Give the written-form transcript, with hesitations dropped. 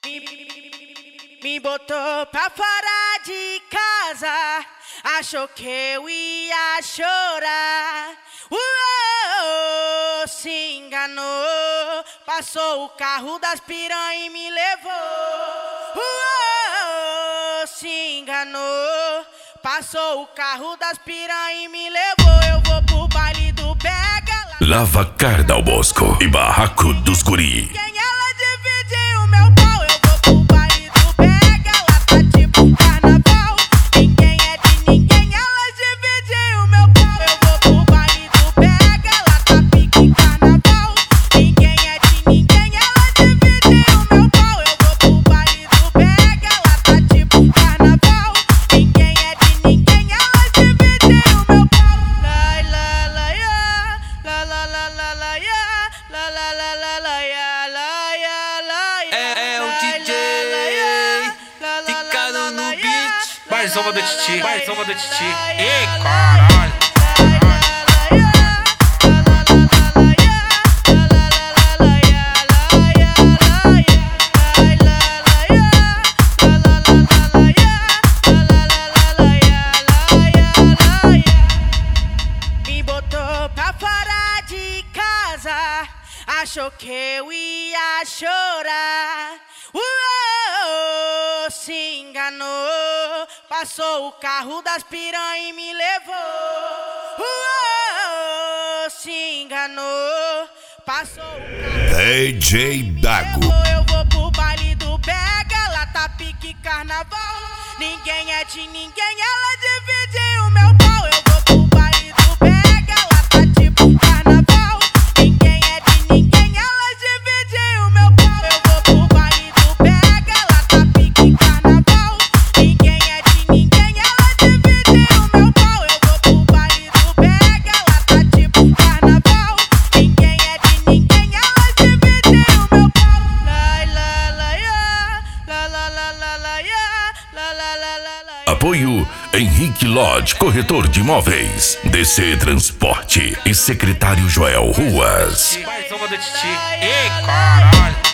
Me botou pra fora de casa, achou que eu ia chorar. Se enganou, passou o carro das piranha e me levou. Se enganou, passou o carro das piranha e me levou. Eu vou pro baile do Pega Lava Car Dal Bosco e Barraco dos Guri. Quem ela divide o meu pau, eu vou pro baile do Pega, lá tá tipo carnaval. Ninguém é de ninguém, ela divide o meu pau. Eu vou pro baile do Pega, lá tá pique carnaval. Ninguém é de ninguém, ela divide o meu pau. Eu vou pro baile do Pega, lá tá tipo carnaval. Ninguém é de ninguém, ela divide o meu pau. Lai la la ya, la la la la la ya, la la la la la ya, la ya la ya. É o DJ Ficado no beat. Mais uma do Titi, mais uma do Titi. Ei, caralho. Me botou pra fora de casa, achou que eu ia chorar. Se enganou, passou o carro das piranha e me levou. Se enganou, passou o carro. DJ Dago. Eu vou pro baile do Pega, lá tá pique carnaval. Ninguém é de ninguém, ela divide o meu pau. Eu vou pro baile do Pega, lá tá tipo carnaval. Ninguém é de ninguém, ela divide o meu pau. Eu vou pro baile do Pega, lá tá pique carnaval. Ninguém é de ninguém, ela divide o meu pau. Eu vou pro baile do Pega, lá tá tipo carnaval. Ninguém é de ninguém, ela divide o meu pau. Lai la la ya, la la la la la ya, la la la la la. Apoio Henrique Lodge, corretor de imóveis, DC Transporte e secretário Joel Ruas. Mais uma do Titi. Ei, caralho.